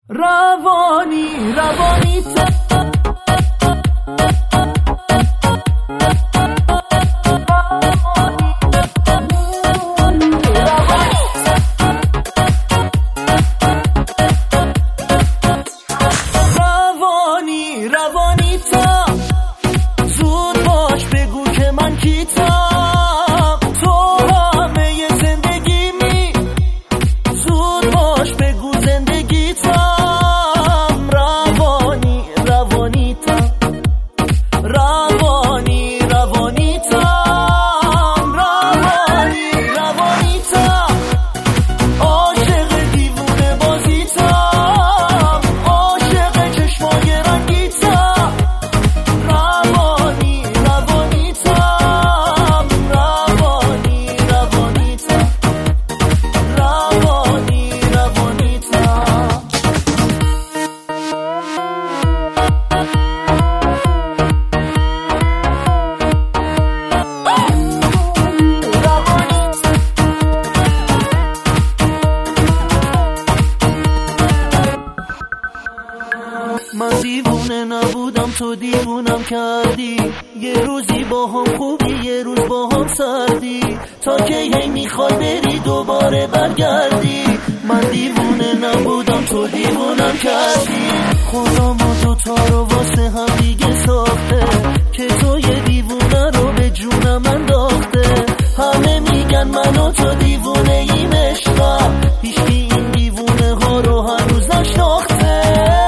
روانی تا زود باش بگو که من کیتم، تو همه زندگیمی، زود باش بگو زندگیتم. روانی تا روانی تا عاشق دیوونه بازیتم، عاشق چشمای رنگیتم. روانی من دیوونه نبودم، تو دیوونم کردی. یه روزی با هم خوبی، یه روز با هم سردی. تا که هی میخوای بری دوباره برگردی. من دیوونه نبودم، تو دیوونم کردی. خدا ما دوتا رو واسه هم دیگه ساخته، که تو یه دیوونه رو به جونم انداخته. همه میگن من و تو دیوونه ایم عشقم، هیچکی این دیوونه ها رو هنوز نشناخته.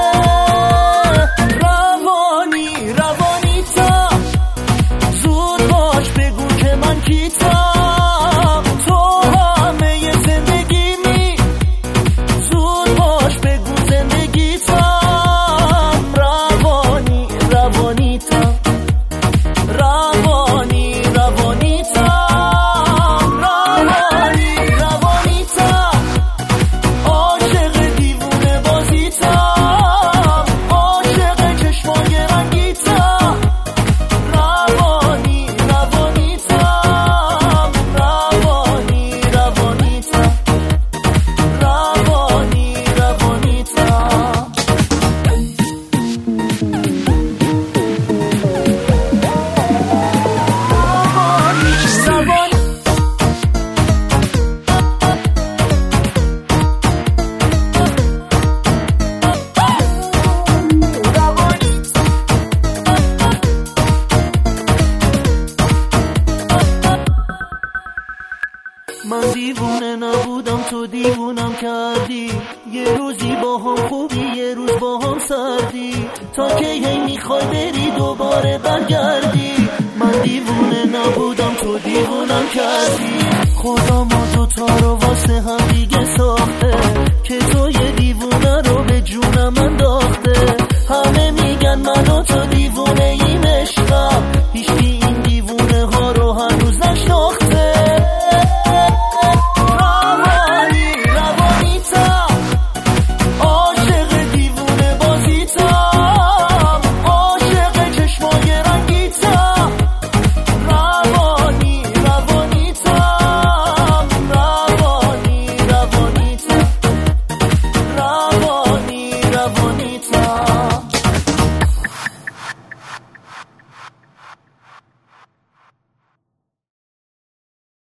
من دیوونه نبودم، تو دیوونم کردی. یه روزی با هم خوبی، یه روز با هم سردی. تا که هی میخوای بری دوباره برگردی. من دیوونه نبودم، تو دیوونم کردی. خدا ما دوتا رو واسه هم دیگه ساخت،